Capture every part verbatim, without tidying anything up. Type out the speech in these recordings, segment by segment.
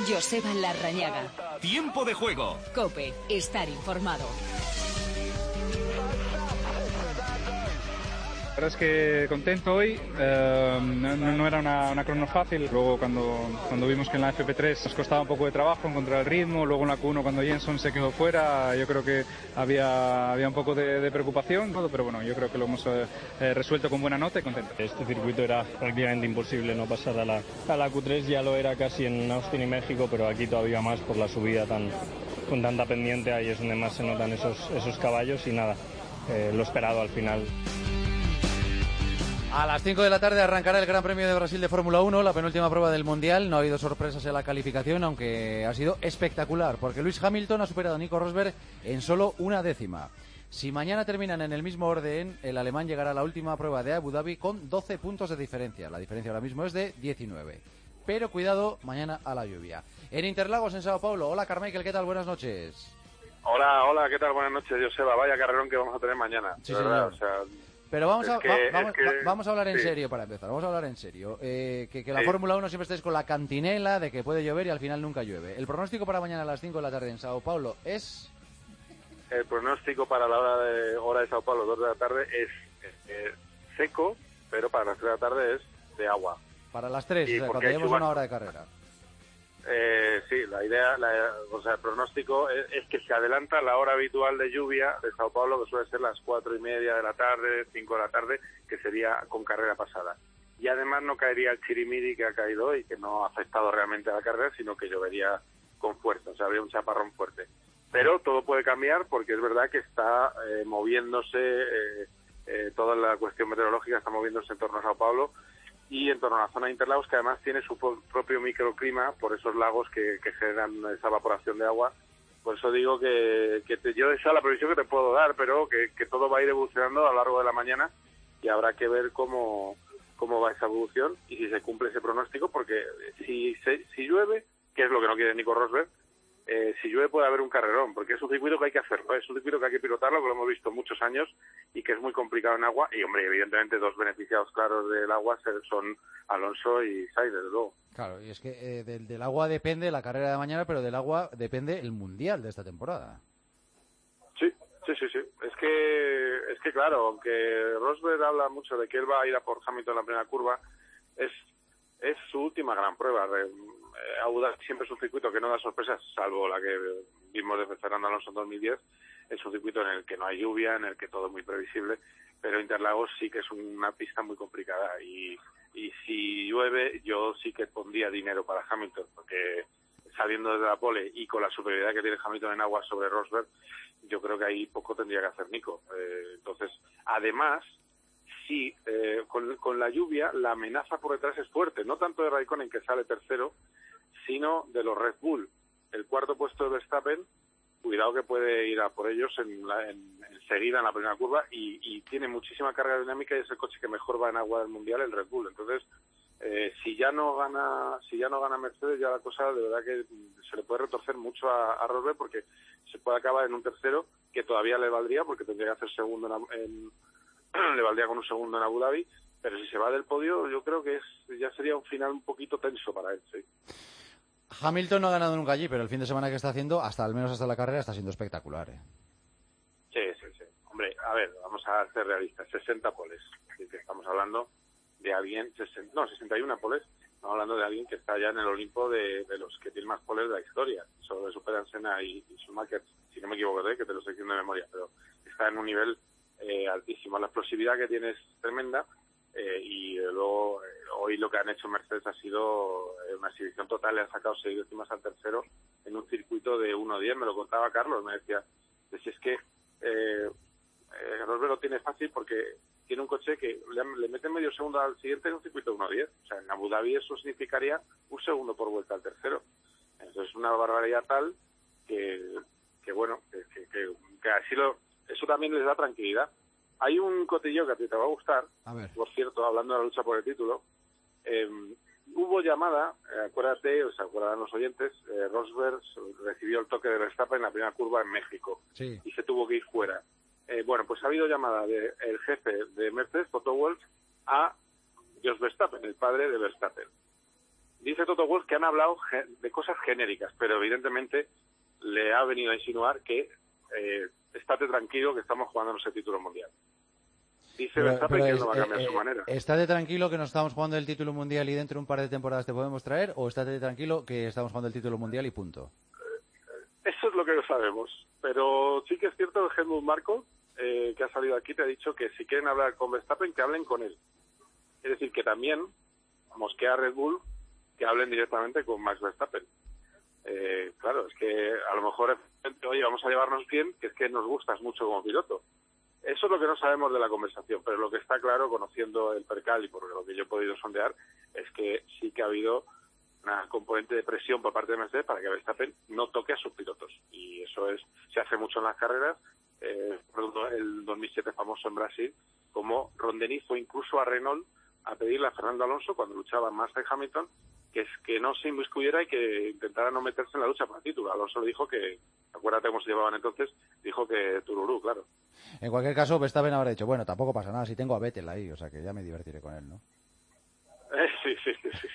Joseba Larrañaga. Tiempo de juego. COPE. Estar informado. La verdad es que contento hoy, eh, no, no era una, una crono fácil. Luego cuando, cuando vimos que en la F P tres nos costaba un poco de trabajo encontrar el ritmo, luego en la Q uno cuando Jenson se quedó fuera, yo creo que había, había un poco de, de preocupación, pero bueno, yo creo que lo hemos eh, resuelto con buena nota y contento. Este circuito era prácticamente imposible no pasar a la, a la Q tres, ya lo era casi en Austin y México, pero aquí todavía más por la subida tan, con tanta pendiente, ahí es donde más se notan esos, esos caballos y nada, eh, lo esperado al final. A las cinco de la tarde arrancará el Gran Premio de Brasil de Fórmula uno, la penúltima prueba del Mundial. No ha habido sorpresas en la calificación, aunque ha sido espectacular, porque Lewis Hamilton ha superado a Nico Rosberg en solo una décima. Si mañana terminan en el mismo orden, el alemán llegará a la última prueba de Abu Dhabi con doce puntos de diferencia. La diferencia ahora mismo es de diecinueve. Pero cuidado, mañana a la lluvia. En Interlagos, en Sao Paulo. Hola, Carmichael, ¿qué tal? Buenas noches. Hola, hola, ¿qué tal? Buenas noches, Joseba. Vaya carrerón que vamos a tener mañana. Sí, verdad, señor. o sea... Pero vamos a, que, va, vamos, que, va, vamos a hablar en sí. serio para empezar, vamos a hablar en serio. Eh, que, que la sí. Fórmula uno siempre estáis con la cantinela de que puede llover y al final nunca llueve. El pronóstico para mañana a las cinco de la tarde en Sao Paulo es... El pronóstico para la hora de hora de Sao Paulo, dos de la tarde, es eh, seco, pero para las tres de la tarde es de agua. Para las tres, Y o sea, cuando porque hay llevemos chubasco. una hora de carrera. Eh, sí, la idea, la, o sea, el pronóstico es, es que se adelanta la hora habitual de lluvia de Sao Paulo, que suele ser las cuatro y media de la tarde, cinco de la tarde, que sería con carrera pasada. Y además no caería el chirimiri que ha caído hoy, que no ha afectado realmente a la carrera, sino que llovería con fuerza, o sea, habría un chaparrón fuerte. Pero todo puede cambiar porque es verdad que está eh, moviéndose, eh, eh, toda la cuestión meteorológica está moviéndose en torno a Sao Paulo y en torno a la zona de Interlagos, que además tiene su propio microclima por esos lagos que, que generan esa evaporación de agua. Por eso digo que, que te, yo esa es la previsión que te puedo dar, pero que, que todo va a ir evolucionando a lo largo de la mañana y habrá que ver cómo, cómo va esa evolución y si se cumple ese pronóstico, porque si, se, si llueve, que es lo que no quiere Nico Rosberg, Eh, si llueve puede haber un carrerón, porque es un circuito que hay que hacerlo, ¿eh? Es un circuito que hay que pilotarlo, que lo hemos visto muchos años y que es muy complicado en agua. Y, hombre, evidentemente dos beneficiados claros del agua son Alonso y Sainz, desde luego. Claro, y es que eh, del, del agua depende la carrera de mañana, pero del agua depende el Mundial de esta temporada. Sí, sí, sí, sí. Es que, es que claro, aunque Rosberg habla mucho de que él va a ir a por Hamilton en la primera curva, es, es su última gran prueba. Abu Dhabi siempre es un circuito que no da sorpresas, salvo la que vimos desde Fernando Alonso en dos mil diez. Es un circuito en el que no hay lluvia, en el que todo es muy previsible, pero Interlagos sí que es una pista muy complicada y, y si llueve yo sí que pondría dinero para Hamilton, porque saliendo desde la pole y con la superioridad que tiene Hamilton en agua sobre Rosberg, yo creo que ahí poco tendría que hacer Nico. Eh, entonces, además, sí, eh, con, con la lluvia la amenaza por detrás es fuerte, no tanto de Raikkonen, que sale tercero, sino de los Red Bull. El cuarto puesto de Verstappen, cuidado que puede ir a por ellos en, la, en, enseguida en la primera curva y, y tiene muchísima carga dinámica y es el coche que mejor va en agua del mundial, el Red Bull. Entonces, eh, si ya no gana si ya no gana Mercedes, ya la cosa de verdad que se le puede retorcer mucho a, a Rosberg, porque se puede acabar en un tercero que todavía le valdría, porque tendría que hacer segundo en, en le valdría con un segundo en Abu Dhabi, pero si se va del podio yo creo que es ya sería un final un poquito tenso para él, sí. Hamilton no ha ganado nunca allí, pero el fin de semana que está haciendo, hasta al menos hasta la carrera, está siendo espectacular, ¿eh? Sí, sí, sí. Hombre, a ver, vamos a ser realistas. sesenta poles. Así que estamos hablando de alguien, sesenta, no, sesenta y una poles. Estamos hablando de alguien que está ya en el Olimpo de, de los que tienen más poles de la historia. Solo superan Senna y, y Schumacher, si no me equivoco, ¿eh? Que te lo estoy diciendo de memoria, pero está en un nivel eh, altísimo. La explosividad que tiene es tremenda. Eh, y eh, luego eh, hoy lo que han hecho Mercedes ha sido eh, una exhibición total, le han sacado seis décimas al tercero en un circuito de uno diez, me lo contaba Carlos, me decía, de si es que eh, eh, Rosberg lo tiene fácil porque tiene un coche que le, le mete medio segundo al siguiente en un circuito de uno diez, o sea, en Abu Dhabi eso significaría un segundo por vuelta al tercero, entonces es una barbaridad tal que, que bueno, que, que, que, que así lo, eso también les da tranquilidad. Hay un cotillo que a ti te va a gustar, a ver. Por cierto, hablando de la lucha por el título, eh, hubo llamada, eh, acuérdate, o sea, acuerdan los oyentes, eh, Rosberg recibió el toque de Verstappen en la primera curva en México, sí, y se tuvo que ir fuera. Eh, bueno, pues ha habido llamada del jefe de Mercedes, Toto Wolff, a Jos Verstappen, el padre de Verstappen. dice Toto Wolff que han hablado de cosas genéricas, pero evidentemente le ha venido a insinuar que eh, estate tranquilo que estamos jugando ese título mundial. Dice pero, Verstappen pero que es, él no va a cambiar eh, su manera. ¿Estate tranquilo que nos estamos jugando el título mundial y dentro de un par de temporadas te podemos traer? ¿O estate tranquilo que estamos jugando el título mundial y punto? Eso es lo que no sabemos. Pero sí que es cierto que Helmut Marko, eh, que ha salido aquí, te ha dicho que si quieren hablar con Verstappen, que hablen con él. Es decir, que también mosquea a Red Bull que hablen directamente con Max Verstappen. Eh, claro, es que a lo mejor, oye, vamos a llevarnos bien, que es que nos gustas mucho como piloto. Eso es lo que no sabemos de la conversación, pero lo que está claro, conociendo el percal y por lo que yo he podido sondear, es que sí que ha habido una componente de presión por parte de Mercedes para que Verstappen no toque a sus pilotos. Y eso es se hace mucho en las carreras. Eh, el dos mil siete famoso en Brasil, como Ron Dennis fue incluso a Renault a pedirle a Fernando Alonso, cuando luchaba Master y Hamilton, que es que no se inmiscuyera y que intentara no meterse en la lucha por el título. Alonso le dijo que, acuérdate cómo se llevaban entonces, dijo que tururú, claro. En cualquier caso, Verstappen habrá dicho, bueno, tampoco pasa nada si tengo a Vettel ahí, o sea que ya me divertiré con él, ¿no? Eh, sí, sí, sí, sí.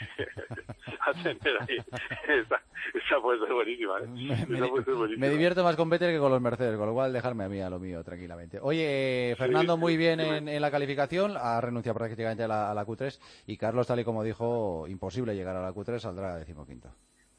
A tener ahí. Esa, esa puede ser buenísima, ¿eh? Me, me, esa puede ser buenísima. me divierto más con Vettel que con los Mercedes, con lo cual dejarme a mí a lo mío tranquilamente. Oye, eh, Fernando sí, muy bien sí, en, en la calificación, ha renunciado prácticamente a la, a la Q tres, y Carlos, tal y como dijo, imposible llegar a la Q tres, saldrá a decimoquinto.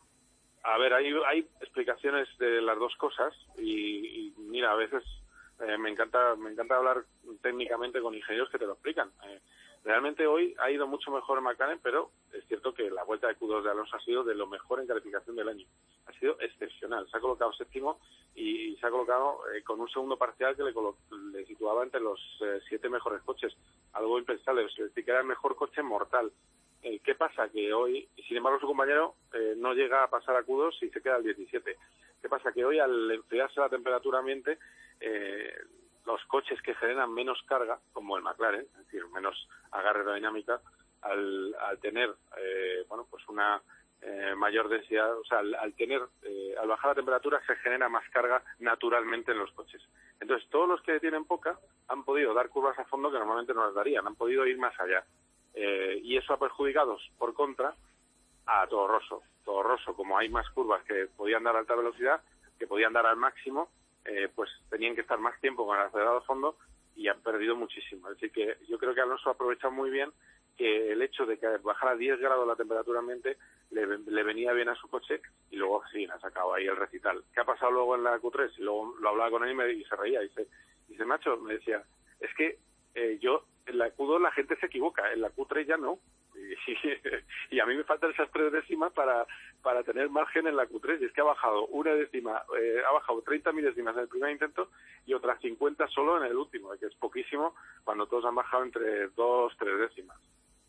A ver, hay, hay explicaciones de las dos cosas y, y mira, a veces eh, me encanta me encanta hablar técnicamente con ingenieros que te lo explican. Eh, realmente hoy ha ido mucho mejor en McLaren, pero es cierto que la vuelta de Q dos de Alonso ha sido de lo mejor en calificación del año. Ha sido excepcional. Se ha colocado séptimo y, y se ha colocado eh, con un segundo parcial que le, colo- le situaba entre los eh, siete mejores coches. Algo impensable. Es decir, que era el mejor coche mortal. Eh, ¿Qué pasa? Que hoy, sin embargo, su compañero eh, no llega a pasar a Q dos y se queda al diecisiete. ¿Qué pasa? Que hoy, al enfriarse la temperatura ambiente, eh, los coches que generan menos carga, como el McLaren, es decir, menos agarre aerodinámica, al, al tener, eh, bueno, pues una eh, mayor densidad, o sea, al, al tener, eh, al bajar la temperatura se genera más carga naturalmente en los coches. Entonces, todos los que tienen poca han podido dar curvas a fondo que normalmente no las darían, han podido ir más allá. Eh, y eso ha perjudicado, por contra, a Toro Rosso. Toro Rosso, como hay más curvas que podían dar a alta velocidad, que podían dar al máximo, eh, pues tenían que estar más tiempo con el acelerado a fondo y han perdido muchísimo. Es decir, que yo creo que Alonso ha aprovechado muy bien que el hecho de que bajara diez grados la temperatura ambiente le, le venía bien a su coche y luego sí, ha sacado ahí el recital. ¿Qué ha pasado luego en la Q tres? Y luego lo hablaba con él y, me, y se reía. Y dice, dice, Nacho, me decía, es que eh, yo en la Q dos la gente se equivoca, en la Q tres ya no. Y, y, y a mí me faltan esas tres décimas para, para tener margen en la Q tres. Y es que ha bajado una décima, eh, ha bajado treinta milésimas en el primer intento y otras cincuenta solo en el último, que es poquísimo cuando todos han bajado entre dos, tres décimas.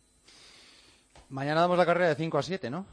Mañana damos la carrera de cinco a siete, ¿no?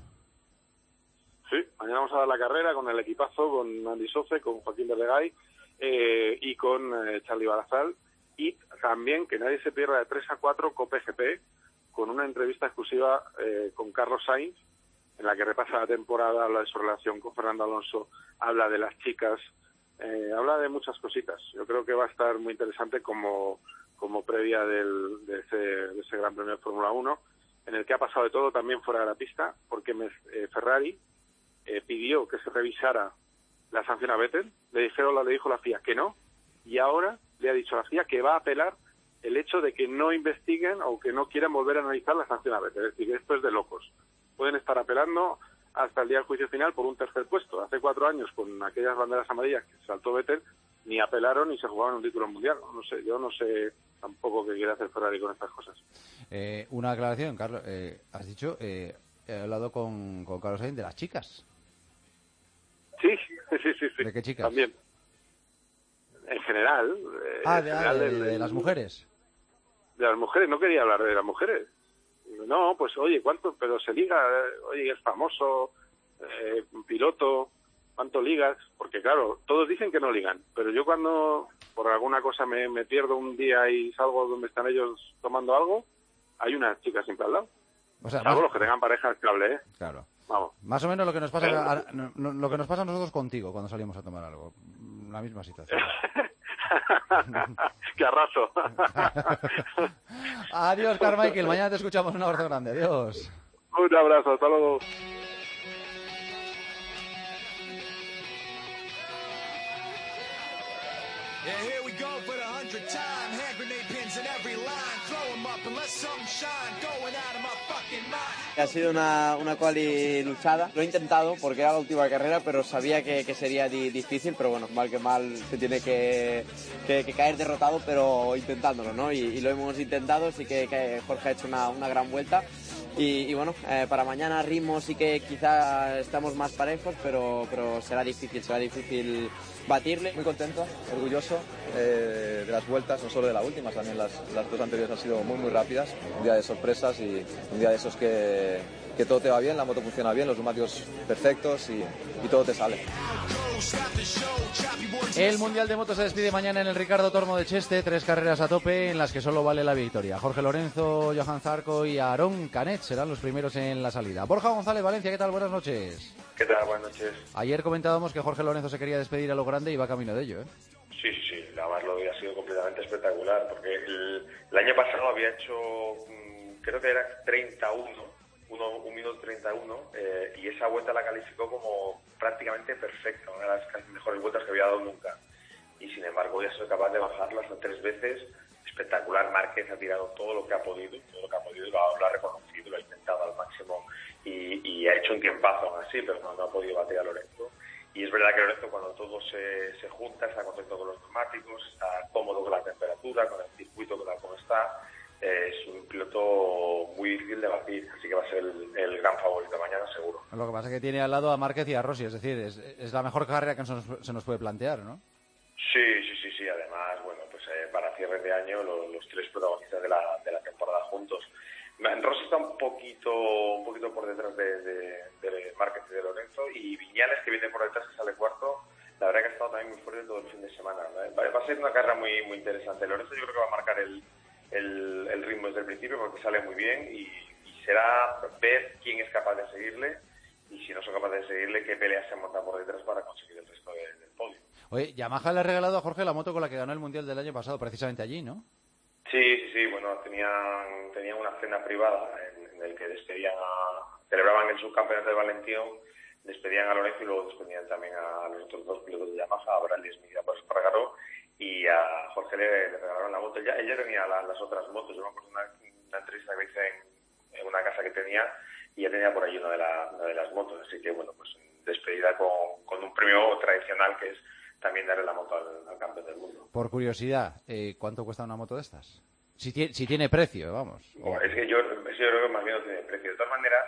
Sí, mañana vamos a dar la carrera con el equipazo, con Andy Soce, con Joaquín Verlegay eh, y con eh, Charlie Barazal. Y también que nadie se pierda de tres a cuatro Cope G P, con una entrevista exclusiva eh, con Carlos Sainz, en la que repasa la temporada, habla de su relación con Fernando Alonso, habla de las chicas, eh, habla de muchas cositas. Yo creo que va a estar muy interesante como, como previa del, de, ese, de ese Gran Premio de Fórmula uno, en el que ha pasado de todo también fuera de la pista, porque me, eh, Ferrari eh, pidió que se revisara la sanción a Vettel, le dijeron, le dijo la F I A que no, y ahora le ha dicho a la F I A que va a apelar el hecho de que no investiguen o que no quieran volver a analizar la sanción a Vettel. Es decir, esto es de locos. Pueden estar apelando hasta el día del juicio final por un tercer puesto. Hace cuatro años, con aquellas banderas amarillas que saltó Vettel, ni apelaron ni se jugaban un título mundial. No sé, yo no sé tampoco qué quiere hacer Ferrari con estas cosas. Eh, una aclaración, Carlos. Eh, has dicho, eh, he hablado con, con Carlos Sainz de las chicas. Sí, sí, sí, sí. ¿De qué chicas? También. En general. Eh, ah, en de, general de, del, de las mujeres. De las mujeres, no quería hablar de las mujeres. No, pues oye, ¿cuánto? Pero se liga, oye, es famoso, eh, piloto, ¿cuánto ligas? Porque claro, todos dicen que no ligan, pero yo cuando por alguna cosa me, me pierdo un día y salgo donde están ellos tomando algo, hay unas chicas siempre al lado. O sea, salvo más... los que tengan pareja estable, ¿eh? Claro. Vamos. Más o menos lo que nos pasa a, a, no, lo que nos pasa a nosotros contigo cuando salimos a tomar algo. La misma situación. ¡Qué arraso! Adiós, Carmichael. Mañana te escuchamos. Un abrazo grande. Adiós. Un Un abrazo, hasta luego. Yeah, here we go for the hundredth time. Hand grenade pins in every line. Throw them up and let something shine. Going out of my fucking mind. Ha sido una, una quali luchada. Lo he intentado porque era la última carrera, pero sabía que, que sería di, difícil. Pero bueno, mal que mal se tiene que, que, que caer derrotado, pero intentándolo, ¿no? Y, y lo hemos intentado. Sí que, que Jorge ha hecho una, una gran vuelta. Y, y bueno, eh, para mañana ritmo sí que quizá estamos más parejos, pero, pero será difícil, será difícil batirle. Muy contento, orgulloso eh, de las vueltas, no solo de la última, también las, las dos anteriores han sido muy muy rápidas. Un día de sorpresas y un día de esos que, que todo te va bien, la moto funciona bien, los neumáticos perfectos y, y todo te sale. El Mundial de Motos se despide mañana en el Ricardo Tormo de Cheste, tres carreras a tope en las que solo vale la victoria. Jorge Lorenzo, Johan Zarco y Aarón Canet serán los primeros en la salida. Borja González, Valencia, ¿qué tal? Buenas noches. ¿Qué tal? Buenas noches. Ayer comentábamos que Jorge Lorenzo se quería despedir a lo grande y va camino de ello, ¿eh? Sí, sí, sí. Además lo había sido completamente espectacular, porque el, el año pasado había hecho, creo que era treinta y uno, uno un minuto treinta y uno, eh, y esa vuelta la calificó como prácticamente perfecta, una de las casi mejores vueltas que había dado nunca. Y sin embargo ya soy capaz de bajarla hasta tres veces. Espectacular. Márquez ha tirado todo lo que ha podido, todo lo que ha podido, lo ha, lo ha reconocido, lo ha intentado al máximo y, y ha hecho un tiempazo aún así, pero no, no ha podido batir a Lorenzo. Y es verdad que Lorenzo, cuando todo se, se junta, está contento con los neumáticos, está cómodo con la temperatura, con el circuito, con la cómo está, eh, es un piloto muy difícil de batir, así que va a ser el, el gran favorito mañana seguro. Lo que pasa es que tiene al lado a Márquez y a Rossi, es decir, es, es la mejor carrera que se nos, se nos puede plantear, ¿no? Sí, sí, sí, sí. Además, bueno, pues eh, para cierre de año los, los tres protagonistas de la, de la temporada juntos. Rossi está un poquito un poquito por detrás de, de, de Márquez y de Lorenzo, y Viñales, que viene por detrás, que sale cuarto, la verdad que ha estado también muy fuerte todo el fin de semana. Va, va a ser una carrera muy muy interesante. Lorenzo yo creo que va a marcar el, el, el ritmo desde el principio porque sale muy bien y, y será ver quién es capaz de seguirle, y si no son capaces de seguirle, qué pelea se monta por detrás para conseguir el resto de, del podio. Oye, Yamaha le ha regalado a Jorge la moto con la que ganó el Mundial del año pasado, precisamente allí, ¿no? Sí, sí, sí. Bueno, tenían, tenían una cena privada en, en el que despedían a, celebraban el subcampeonato de Valentión, despedían a Lorenzo y luego despedían también a los otros dos pilotos de Yamaha, a Bradley Smith y a Paz Espargaró, y a Jorge le, le regalaron la moto. Ella, ella tenía la, las otras motos. Yo me acuerdo de una, una entrevista que hice en, en una casa que tenía, y ya tenía por ahí una de, la, una de las motos. Así que, bueno, pues despedida con, con un premio tradicional que es también darle la moto al, al campeón del mundo. Por curiosidad, eh, ¿cuánto cuesta una moto de estas? Si tiene, si tiene precio, vamos. Bueno, es que yo, yo creo que más bien no tiene precio. De todas maneras,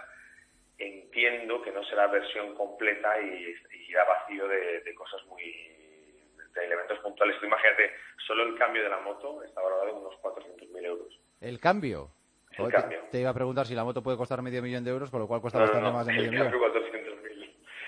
entiendo que no será versión completa y, y irá vacío de, de cosas muy... de elementos puntuales. Tú imagínate, solo el cambio de la moto está valorado en unos cuatrocientos mil euros. ¿El cambio? El te, cambio. Te iba a preguntar si la moto puede costar medio millón de euros, con lo cual cuesta no, bastante no, no. más de medio El millón. cambio cuatrocientos mil.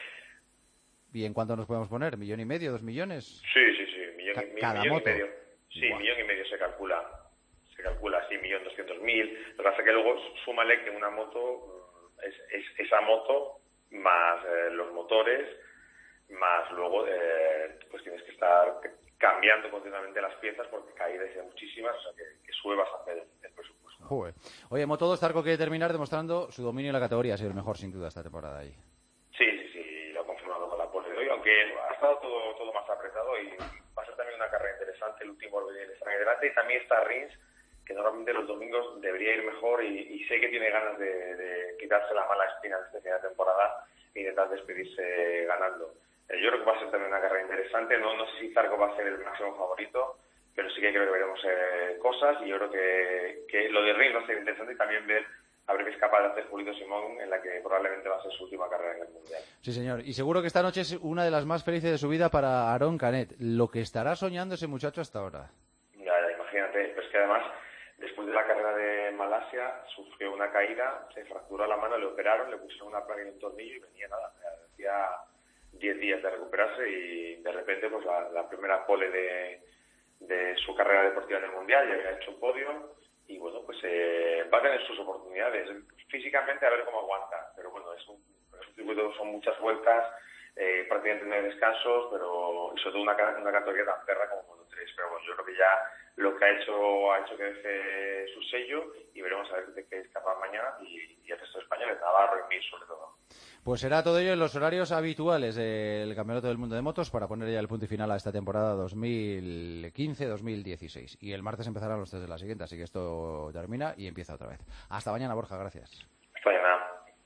¿Y en cuánto nos podemos poner? ¿Millón y medio? ¿Dos millones? Sí, sí, sí. Millón, Ca- y, cada millón moto. y medio. Sí, Buah. millón y medio se calcula. Se calcula así, millón doscientos mil. Lo que pasa es que luego súmale que una moto es, es esa moto más eh, los motores, más luego eh, pues tienes que estar cambiando continuamente las piezas porque caídas hay muchísimas, o sea que, que sube bastante el, el presupuesto. Joder. Oye, Moto dos, Zarco quiere terminar demostrando su dominio en la categoría. Ha sido el mejor, sin duda, esta temporada ahí. Sí, sí, sí, lo ha confirmado con la pole de hoy, aunque ha estado todo, todo más apretado y va a ser también una carrera interesante. El último Orbital está ahí delante y también está Rins, que normalmente los domingos debería ir mejor y, y sé que tiene ganas de, de quitarse la mala espina de esta final de temporada e intentar despedirse ganando. Eh, yo creo que va a ser también una carrera interesante. No, no sé si Zarco va a ser el máximo favorito, pero sí que creo que veremos eh, cosas, y yo creo que, que lo de Rins va a ser interesante y también ver a ver qué es capaz de hacer Julito Simón, en la que probablemente va a ser su última carrera en el Mundial. Sí, señor. Y seguro que esta noche es una de las más felices de su vida para Aarón Canet. Lo que estará soñando ese muchacho hasta ahora. Ya, ya, imagínate. Pero es que además, después de la carrera de Malasia, sufrió una caída, se fracturó la mano, le operaron, le pusieron una placa y un tornillo y venía nada. Hacía diez días de recuperarse y de repente pues la, la primera pole de, de su carrera deportiva en el Mundial, ya había hecho un podio. Y bueno, pues eh, va a tener sus oportunidades. Físicamente a ver cómo aguanta. Pero bueno, es un, es un circuito, son muchas vueltas, eh, prácticamente no hay descansos, pero sobre todo una, una categoría tan perra como Moto tres. Pero bueno, yo creo que ya lo que ha hecho ha hecho que deje su sello, y veremos a ver de qué es capaz mañana, y, y el resto de españoles, Navarro y Mir sobre todo. Pues será todo ello en los horarios habituales del Campeonato del Mundo de Motos para poner ya el punto y final a esta temporada dos mil quince dos mil dieciséis. Y el martes empezarán los test de la siguiente, así que esto termina y empieza otra vez. Hasta mañana, Borja, gracias. Hasta mañana.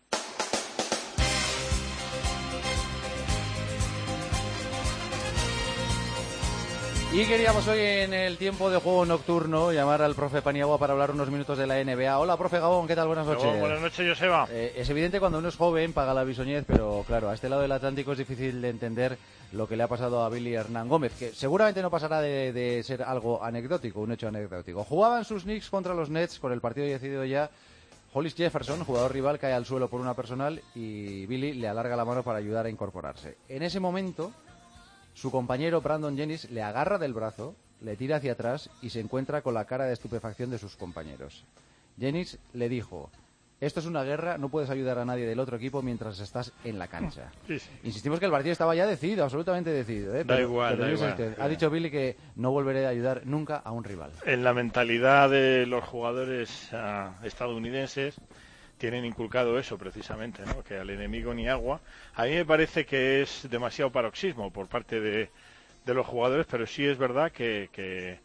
Y queríamos hoy, en el tiempo de juego nocturno, llamar al profe Paniagua para hablar unos minutos de la N B A. Hola, profe Gabón, ¿qué tal? Buenas noches. Gabón, buenas noches, Joseba. Eh, es evidente, cuando uno es joven paga la bisoñez, pero claro, a este lado del Atlántico es difícil de entender lo que le ha pasado a Billy Hernán Gómez, que seguramente no pasará de, de ser algo anecdótico, un hecho anecdótico. Jugaban sus Knicks contra los Nets, con el partido decidido ya. Hollis Jefferson, jugador rival, cae al suelo por una personal y Billy le alarga la mano para ayudar a incorporarse. En ese momento, su compañero Brandon Jennings le agarra del brazo, le tira hacia atrás y se encuentra con la cara de estupefacción de sus compañeros. Jennings le dijo: esto es una guerra, no puedes ayudar a nadie del otro equipo mientras estás en la cancha. Sí, sí. Insistimos que el partido estaba ya decidido, absolutamente decidido. ¿eh? Da Pero, igual, pero da dice igual. usted, ha dicho Billy que no volveré a ayudar nunca a un rival. En la mentalidad de los jugadores uh, estadounidenses tienen inculcado eso precisamente, ¿no? Que al enemigo ni agua. A mí me parece que es demasiado paroxismo por parte de, de los jugadores, pero sí es verdad que, que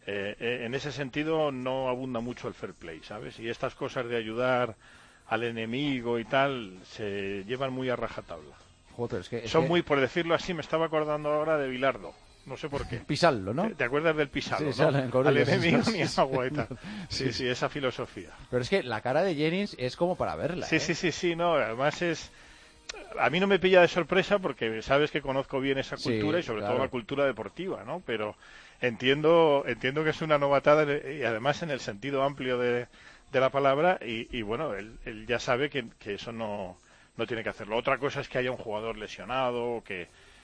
eh, en ese sentido no abunda mucho el fair play, ¿sabes? Y estas cosas de ayudar al enemigo y tal se llevan muy a rajatabla. Joder, es que, es Son que... muy, por decirlo así, me estaba acordando ahora de Bilardo. No sé por qué. Pisarlo, ¿no? ¿Te, te acuerdas del pisarlo, sí, no? En Coruña, al enemigo sí, ni sí, agua y tal. Sí, Sí, sí, esa filosofía. Pero es que la cara de Jennings es como para verla. Sí, ¿eh? sí, sí, sí, no, además es... A mí no me pilla de sorpresa porque sabes que conozco bien esa cultura, Sí, y sobre claro. todo la cultura deportiva, ¿no? Pero entiendo entiendo que es una novatada, y además en el sentido amplio de, de la palabra, y, y bueno, él, él ya sabe que, que eso no, no tiene que hacerlo. Otra cosa es que haya un jugador lesionado, o que,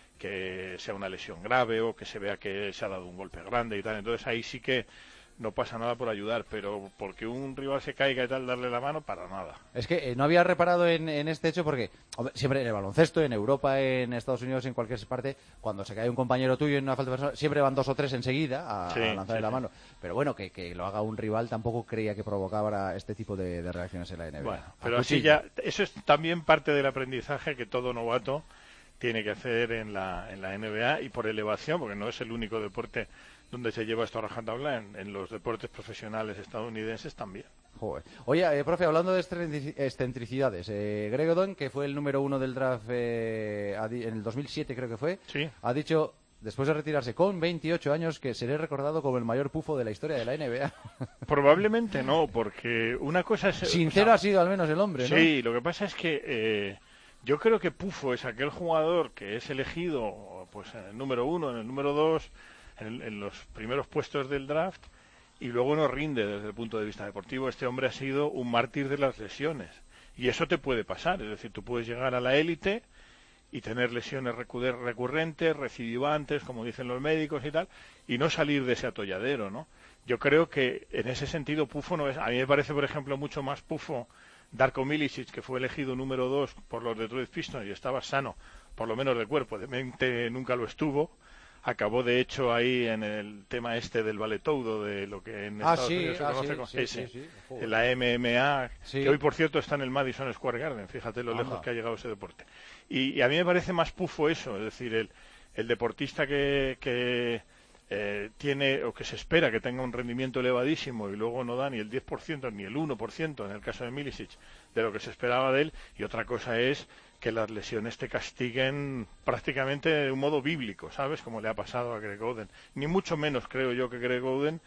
que sea una lesión grave, o que se vea que se ha dado un golpe grande y tal. Entonces ahí sí que no pasa nada por ayudar, pero porque un rival se caiga y tal, darle la mano, para nada. Es que eh, no había reparado en, en este hecho porque hombre, siempre en el baloncesto, en Europa, en Estados Unidos, en cualquier parte, cuando se cae un compañero tuyo en una falta personal, siempre van dos o tres enseguida a, Sí, a lanzarle sí, la sí. mano. Pero bueno, que, que lo haga un rival tampoco creía que provocara este tipo de, de reacciones en la N B A. Bueno, A pero así cuchillo. ya, eso es también parte del aprendizaje que todo novato tiene que hacer en la, en la N B A, y por elevación, porque no es el único deporte donde se lleva esto a rajatabla, en, en los deportes profesionales estadounidenses también. Joder. Oye, eh, profe, hablando de excentrici- excentricidades, eh, Greg Oden, que fue el número uno del draft eh, ha di- en el dos mil siete, creo que fue, Sí. ha dicho, después de retirarse con veintiocho años, que seré recordado como el mayor pufo de la historia de la N B A. Probablemente no, porque una cosa es... Sincero o sea, ha sido al menos el hombre, ¿no? Sí, lo que pasa es que eh, yo creo que Pufo es aquel jugador que es elegido pues en el número uno, en el número dos, en, en los primeros puestos del draft, y luego no rinde desde el punto de vista deportivo. Este hombre ha sido un mártir de las lesiones, y eso te puede pasar. Es decir, tú puedes llegar a la élite y tener lesiones recu- recurrentes, recidivantes, como dicen los médicos y tal, y no salir de ese atolladero, ¿no? Yo creo que en ese sentido Pufo no es... A mí me parece, por ejemplo, mucho más Pufo Darko Milicic, que fue elegido número dos por los Detroit Pistons y estaba sano, por lo menos de cuerpo, de mente nunca lo estuvo. Acabó, de hecho, ahí en el tema este del valetoudo, de lo que en Ah, Estados sí, Unidos se ah, conoce sí, como sí, ese, sí, sí. Joder. la M M A, Sí. que hoy, por cierto, está en el Madison Square Garden. Fíjate lo Anda. lejos que ha llegado ese deporte. Y, y a mí me parece más Pufo eso, es decir, el, el deportista que, que eh, tiene, o que se espera que tenga un rendimiento elevadísimo y luego no da ni el diez por ciento ni el uno por ciento, en el caso de Milicic, de lo que se esperaba de él. Y otra cosa es que las lesiones te castiguen prácticamente de un modo bíblico, ¿sabes? Como le ha pasado a Greg Oden. Ni mucho menos creo yo que Greg Oden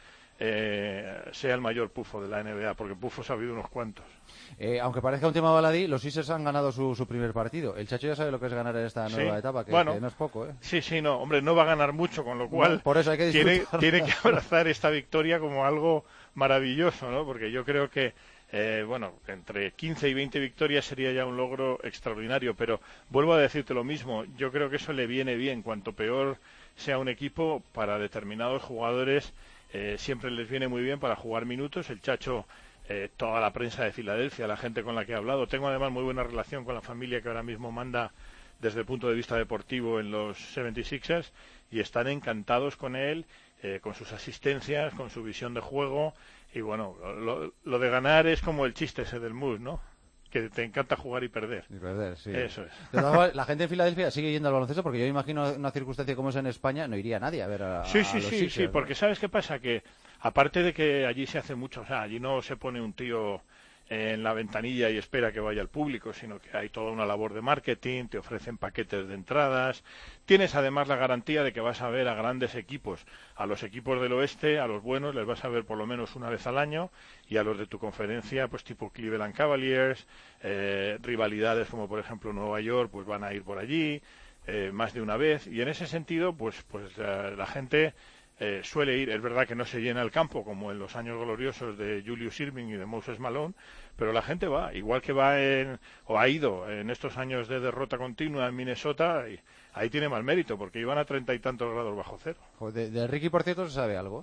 eh, sea el mayor pufo de la N B A, porque pufos ha habido unos cuantos. Eh, aunque parezca un tema baladí, los Sixers han ganado su, su primer partido. El Chacho ya sabe lo que es ganar en esta nueva Sí. etapa, que, Bueno, que no es poco, ¿eh? Sí, sí, no, hombre, no va a ganar mucho, con lo cual No, por eso hay que tiene, disfrutarla. tiene que abrazar esta victoria como algo maravilloso, ¿no? Porque yo creo que, eh, bueno, entre quince y veinte victorias sería ya un logro extraordinario, pero vuelvo a decirte lo mismo, yo creo que eso le viene bien. Cuanto peor sea un equipo, para determinados jugadores eh, siempre les viene muy bien para jugar minutos. El Chacho, eh, toda la prensa de Filadelfia, la gente con la que he hablado, tengo además muy buena relación con la familia que ahora mismo manda desde el punto de vista deportivo en los setenta y seis ers, y están encantados con él. eh, con sus asistencias, con su visión de juego, y bueno, lo, lo de ganar es como el chiste ese del mus, ¿no? Que te encanta jugar y perder. Y perder, sí. Eso es. La gente en Filadelfia sigue yendo al baloncesto porque yo imagino una circunstancia como es en España, no iría nadie a ver a, sí, a sí, los sí, Sixers, sí, ¿no? porque ¿sabes qué pasa? Que aparte de que allí se hace mucho, o sea, allí no se pone un tío en la ventanilla y espera que vaya al público, sino que hay toda una labor de marketing, te ofrecen paquetes de entradas, tienes además la garantía de que vas a ver a grandes equipos, a los equipos del oeste, a los buenos les vas a ver por lo menos una vez al año, y a los de tu conferencia, pues tipo Cleveland Cavaliers, eh, rivalidades como por ejemplo Nueva York, pues van a ir por allí eh, más de una vez, y en ese sentido, pues, pues la, la gente Eh, suele ir. Es verdad que no se llena el campo como en los años gloriosos de Julius Erving y de Moses Malone, pero la gente va, igual que va en, o ha ido en estos años de derrota continua en Minnesota, y ahí tiene mal mérito, porque iban a treinta y tantos grados bajo cero. De, de Ricky, por cierto, ¿se sabe algo?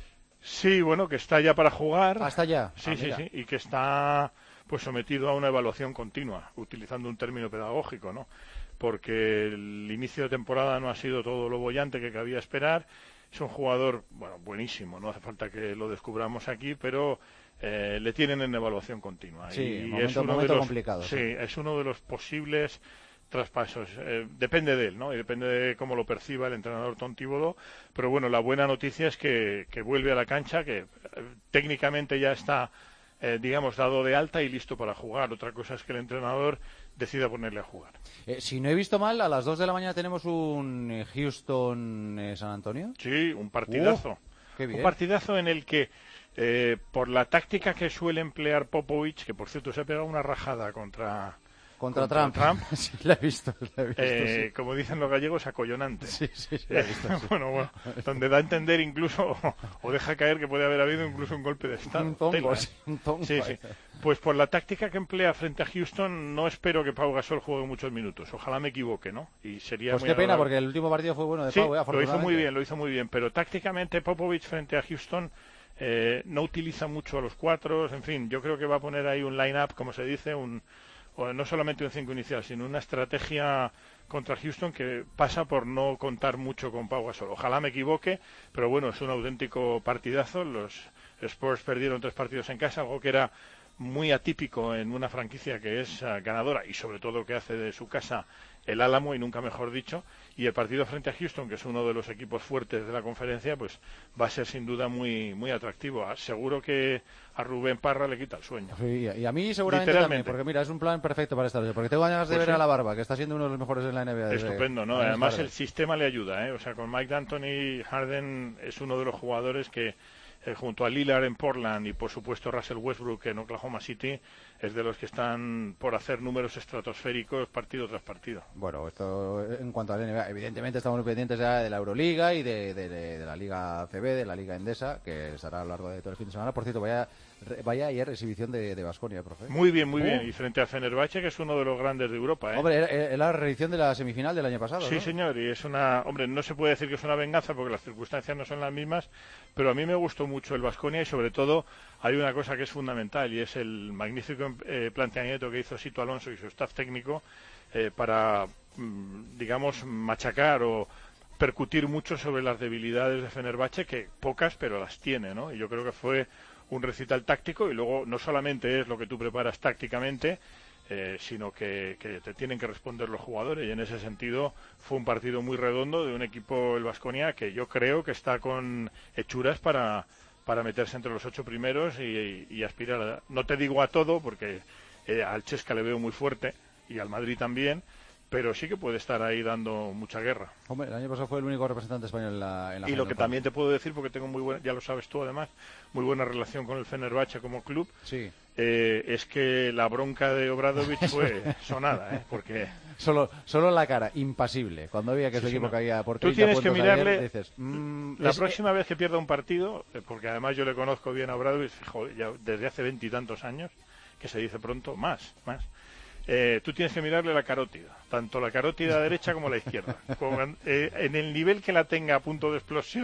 Sí, bueno, que está ya para jugar. ¿Hasta ya? Sí, ah, sí, mira. sí, y que está pues sometido a una evaluación continua, utilizando un término pedagógico, ¿no? Porque el inicio de temporada no ha sido todo lo boyante que cabía esperar. Es un jugador, bueno, buenísimo, no hace falta que lo descubramos aquí, pero eh, le tienen en evaluación continua. Sí, y momento, es uno momento de los, complicado. Sí, sí. es uno de los posibles traspasos. Eh, depende de él, ¿no? Y depende de cómo lo perciba el entrenador Tom Thibodeau. Pero bueno, la buena noticia es que, que vuelve a la cancha, que eh, técnicamente ya está, eh, digamos, dado de alta y listo para jugar. Otra cosa es que el entrenador decida ponerle a jugar. Eh, si no he visto mal, a las dos de la mañana tenemos un eh, Houston-San Antonio. Sí, un partidazo. Uh, qué bien. Un partidazo en el que, eh, por la táctica que suele emplear Popovich, que por cierto se ha pegado una rajada contra... Contra, contra Trump. Trump. Sí, la he visto. La he visto eh, sí. Como dicen los gallegos, acollonante. Sí, sí, sí, la he visto, sí. bueno, bueno, donde da a entender incluso, o deja caer que puede haber habido incluso un golpe de Estado. Un tongo, Tela, sí, un tongo. Sí, sí. Pues por la táctica que emplea frente a Houston, no espero que Pau Gasol juegue muchos minutos. Ojalá me equivoque, ¿no? Y sería Pues muy qué pena, agradable. porque el último partido fue bueno de Sí, Pau, eh, lo hizo muy afortunadamente. bien, lo hizo muy bien. Pero tácticamente Popovich frente a Houston eh, no utiliza mucho a los cuatros. En fin, yo creo que va a poner ahí un line-up, como se dice, un... o no solamente un cinco inicial, sino una estrategia contra Houston que pasa por no contar mucho con Pau Gasol. Ojalá me equivoque, pero bueno, es un auténtico partidazo. Los Spurs perdieron tres partidos en casa, algo que era muy atípico en una franquicia que es uh, ganadora y sobre todo que hace de su casa el Álamo, y nunca mejor dicho. Y el partido frente a Houston, que es uno de los equipos fuertes de la conferencia, pues va a ser sin duda muy muy atractivo. Seguro que a Rubén Parra le quita el sueño. Sí, y a mí seguramente también, porque mira, es un plan perfecto para esta noche, porque tengo ganas de Pues ver sí. a la Barba, que está siendo uno de los mejores en la N B A. desde Estupendo, ¿no? años Además tarde. el sistema le ayuda, ¿eh? O sea, con Mike D'Antoni, Harden es uno de los jugadores que eh, junto a Lillard en Portland y por supuesto Russell Westbrook en Oklahoma City, es de los que están por hacer números estratosféricos partido tras partido. Bueno, esto en cuanto a la N B A, evidentemente estamos muy pendientes ya de la Euroliga y de, de, de, de la Liga A C B, de la Liga Endesa, que estará a lo largo de todo el fin de semana. Por cierto, vaya, vaya ayer exhibición de Baskonia, profe. Muy bien, muy ¿Oh? bien. Y frente a Fenerbahce, que es uno de los grandes de Europa, ¿eh? Hombre, era, era la reedición de la semifinal del año pasado, Sí, ¿no? señor, y es una... Hombre, no se puede decir que es una venganza porque las circunstancias no son las mismas, pero a mí me gustó mucho el Baskonia y sobre todo hay una cosa que es fundamental y es el magnífico eh, planteamiento que hizo Sito Alonso y su staff técnico eh, para, mm, digamos, machacar o percutir mucho sobre las debilidades de Fenerbahce, que pocas, pero las tiene, ¿no? Y yo creo que fue un recital táctico y luego no solamente es lo que tú preparas tácticamente, Eh, sino que, que te tienen que responder los jugadores, y en ese sentido fue un partido muy redondo de un equipo, el Baskonia, que yo creo que está con hechuras para, para meterse entre los ocho primeros y, y, y aspirar a, no te digo a todo porque eh, al Chesca le veo muy fuerte y al Madrid también, pero sí que puede estar ahí dando mucha guerra. Hombre, el año pasado fue el único representante español en la, en la Y lo Final que Four. también te puedo decir, porque tengo muy buena, ya lo sabes tú además, muy buena relación con el Fenerbahce como club, sí. eh, es que la bronca de Obradovic fue sonada, ¿eh? Porque Solo, solo la cara, impasible. Cuando veía que Sí, su sí, equipo no. caía por Tú treinta tienes que puntos mirarle ayer, dices, mm, la es- próxima vez que pierda un partido, eh, porque además yo le conozco bien a Obradovic, joder, ya desde hace veintitantos años, que se dice pronto, más, más. Eh, tú tienes que mirarle la carótida, tanto la carótida derecha como la izquierda. Con- eh, en el nivel que la tenga a punto de explosión,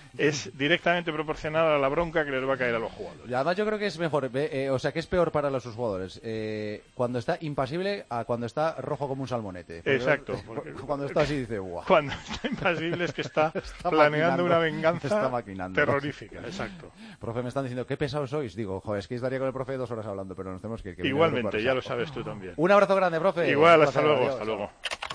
es directamente proporcional a la bronca que les va a caer a los jugadores. Y además yo creo que es mejor, eh, o sea, que es peor para los jugadores eh, cuando está impasible a cuando está rojo como un salmonete. Porque Exacto. Porque cuando está así dice, guau. Cuando está impasible es que está, está planeando una está venganza terrorífica. Exacto. Profe, me están diciendo, qué pesados sois. Digo, joder, es que estaría con el profe dos horas hablando, pero nos tenemos que... que Igualmente, ya lo sabes tú también. Un abrazo grande, profe. Igual, hasta luego, adiós. Hasta luego.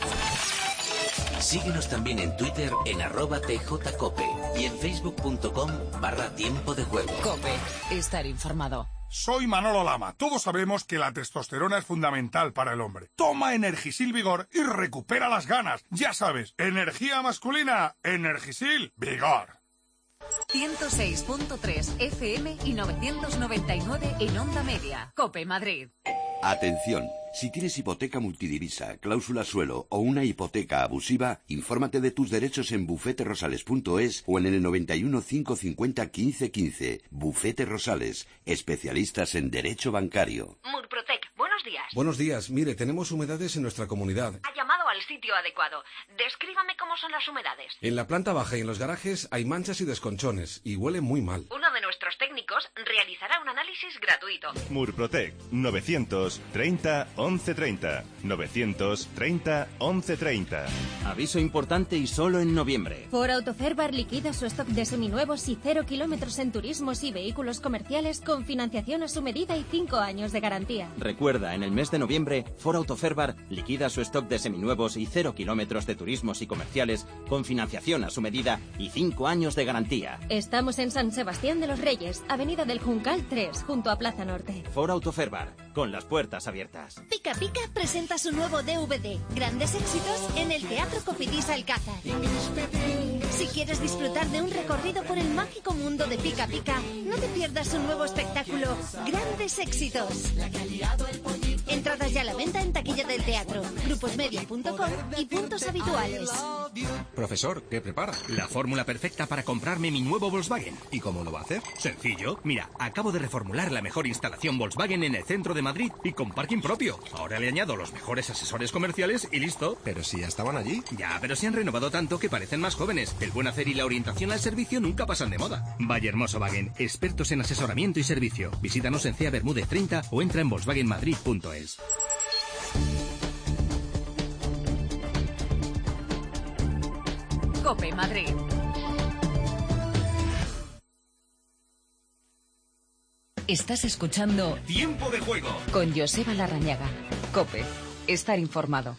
Síguenos también en Twitter en arroba tjcope y en facebook.com barra tiempo de juego. Cope, estar informado. Soy Manolo Lama. Todos sabemos que la testosterona es fundamental para el hombre. Toma Energisil Vigor y recupera las ganas. Ya sabes, energía masculina, Energisil Vigor. ciento seis punto tres F M y novecientos noventa y nueve en Onda Media. Cope Madrid. Atención, si tienes hipoteca multidivisa, cláusula suelo o una hipoteca abusiva, infórmate de tus derechos en bufete rosales punto es o en el noventa y uno, cinco cincuenta, quince quince. Bufete Rosales, especialistas en derecho bancario. Murprotec, buenos días. Buenos días, mire, tenemos humedades en nuestra comunidad. Ha llamado al sitio adecuado. Descríbame cómo son las humedades. En la planta baja y en los garajes hay manchas y desconchones y huele muy mal. Uno de nuestros técnicos realizará un análisis gratuito. Murprotec, novecientos treinta once treinta. novecientos treinta once treinta. Aviso importante y solo en noviembre. Ford Autoferbar liquida su stock de seminuevos y cero kilómetros en turismos y vehículos comerciales con financiación a su medida y cinco años de garantía. Recuerda, en el mes de noviembre, Ford Autoferbar liquida su stock de seminuevos y cero kilómetros de turismos y comerciales con financiación a su medida y cinco años de garantía. Estamos en San Sebastián de los Reyes, Avenida del Juncal tres, junto a Plaza Norte. Ford Autoferbar, con las puertas abiertas. Pica Pica presenta su nuevo D V D, Grandes Éxitos, en el Teatro Cofidis Alcázar. Si quieres disfrutar de un recorrido por el mágico mundo de Pica Pica, no te pierdas su nuevo espectáculo, Grandes Éxitos. Entradas ya a la venta en taquilla del teatro, gruposmedia punto com y puntos habituales. Profesor, ¿qué prepara? La fórmula perfecta para comprarme mi nuevo Volkswagen. ¿Y cómo lo va a hacer? Sencillo. Mira, acabo de reformular la mejor instalación Volkswagen en el centro de Madrid y con parking propio. Ahora le añado los mejores asesores comerciales y listo. Pero si ya estaban allí. Ya, pero se han renovado tanto que parecen más jóvenes. El buen hacer y la orientación al servicio nunca pasan de moda. Valle Hermoso Wagen, expertos en asesoramiento y servicio. Visítanos en C A Bermúdez treinta o entra en volkswagen madrid punto es. Cope Madrid. Estás escuchando Tiempo de Juego con Joseba Larrañaga. Cope, estar informado.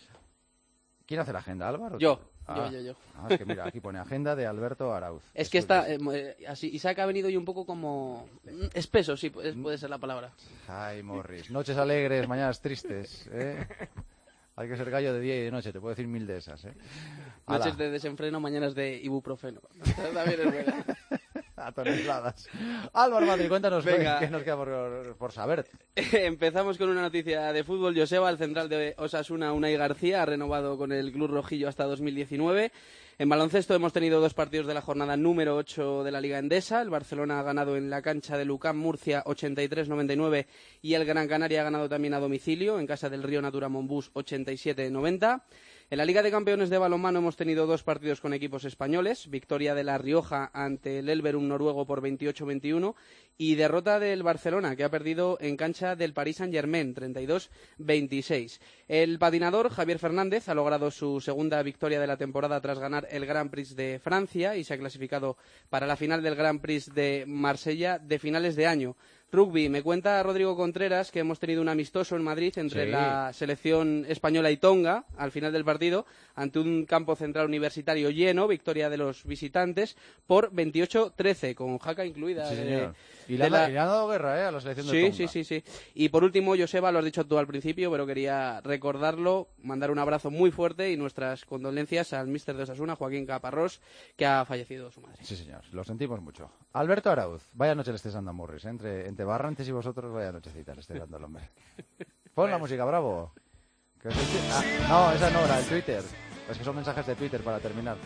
¿Quién hace la agenda, Álvaro? Yo, ah, yo, yo, yo. Ah, es que mira, aquí pone agenda de Alberto Arauz. Es que está, eh, así, Isaac ha venido hoy un poco como espeso, sí, puede, puede ser la palabra. Ay, Morris. Noches alegres, mañanas tristes, ¿eh? Hay que ser gallo de día y de noche, te puedo decir mil de esas, ¿eh? Noches Ala. de desenfreno, mañanas de ibuprofeno. También es buena. A toneladas. Álvaro Madrid, cuéntanos Venga. qué nos queda por, por saber. Empezamos con una noticia de fútbol. Joseba, el central de Osasuna, Unai García, ha renovado con el club rojillo hasta dos mil diecinueve. En baloncesto hemos tenido dos partidos de la jornada número ocho de la Liga Endesa. El Barcelona ha ganado en la cancha de Lucán Murcia ochenta y tres noventa y nueve y el Gran Canaria ha ganado también a domicilio en casa del Río Natura Monbús ochenta y siete noventa. En la Liga de Campeones de balonmano hemos tenido dos partidos con equipos españoles. Victoria de La Rioja ante el Elverum noruego por veintiocho veintiuno y derrota del Barcelona, que ha perdido en cancha del Paris Saint-Germain treinta y dos veintiséis. El patinador Javier Fernández ha logrado su segunda victoria de la temporada tras ganar el Grand Prix de Francia y se ha clasificado para la final del Grand Prix de Marsella de finales de año. Rugby, me cuenta Rodrigo Contreras que hemos tenido un amistoso en Madrid entre Sí. la selección española y Tonga al final del partido ante un campo central universitario lleno, victoria de los visitantes por veintiocho trece, con jaca incluida. Sí, de- señor. Y de le, han, la- y le han dado guerra, ¿eh? A la selección de Sí, Tonga. sí, sí, sí. Y por último, Joseba, lo has dicho tú al principio, pero quería recordarlo, mandar un abrazo muy fuerte y nuestras condolencias al míster de Osasuna, Joaquín Caparrós, que ha fallecido su madre. Sí, señor, lo sentimos mucho. Alberto Arauz, vaya noche le estés dando a Morris, ¿eh? entre, entre Barrantes y vosotros, vaya nochecita le estés dando al hombre. Pon la música, bravo. Que os eche- ah, no, esa no, la del Twitter. Es que son mensajes de Twitter para terminar.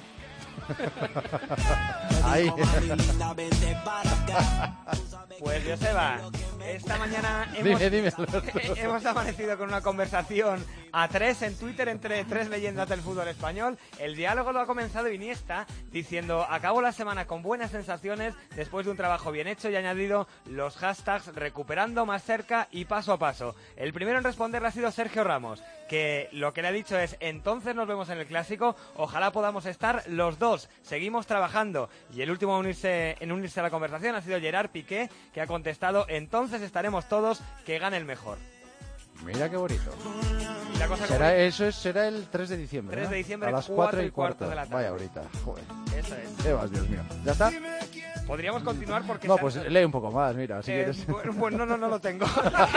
Ahí. Pues Joseba, Esta mañana hemos, Dime, dime, Alberto. hemos amanecido con una conversación a tres en Twitter entre tres leyendas del fútbol español. El diálogo lo ha comenzado Iniesta diciendo: acabo la semana con buenas sensaciones después de un trabajo bien hecho, y ha añadido los hashtags recuperando, más cerca y paso a paso. El primero en responderle ha sido Sergio Ramos, que lo que le ha dicho es: entonces nos vemos en el Clásico, ojalá podamos estar los dos, seguimos trabajando. Y el último en unirse, en unirse a la conversación ha sido Gerard Piqué, que ha contestado: entonces estaremos todos, que gane el mejor. Mira qué bonito. Y la cosa Será, como... eso es, será el tres de diciembre, tres ¿no? de diciembre, a las cuatro cuatro y cuarto de la tarde. Vaya ahorita, joder. Eso es. ¿Qué vas, Dios mío? ¿Ya está? Podríamos continuar porque... No, se pues han- lee un poco más, mira, si Eh, quieres. Bueno, pues no, no, no lo tengo.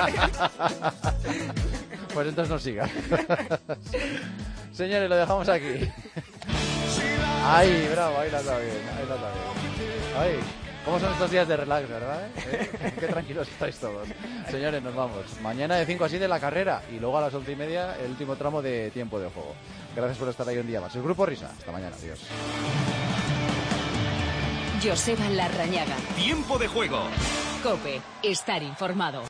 Pues entonces no siga. Señores, lo dejamos aquí. Ay, bravo, ahí la está bien, ahí la está bien. Ay, ¿cómo son estos días de relax, verdad? ¿Eh? Qué tranquilos estáis todos. Señores, nos vamos. Mañana de cinco a siete la carrera y luego a las once y media el último tramo de tiempo de juego. Gracias por estar ahí un día más. El Grupo Risa. Hasta mañana. Adiós. Joseba Larrañaga. Tiempo de juego. COPE. Estar informado.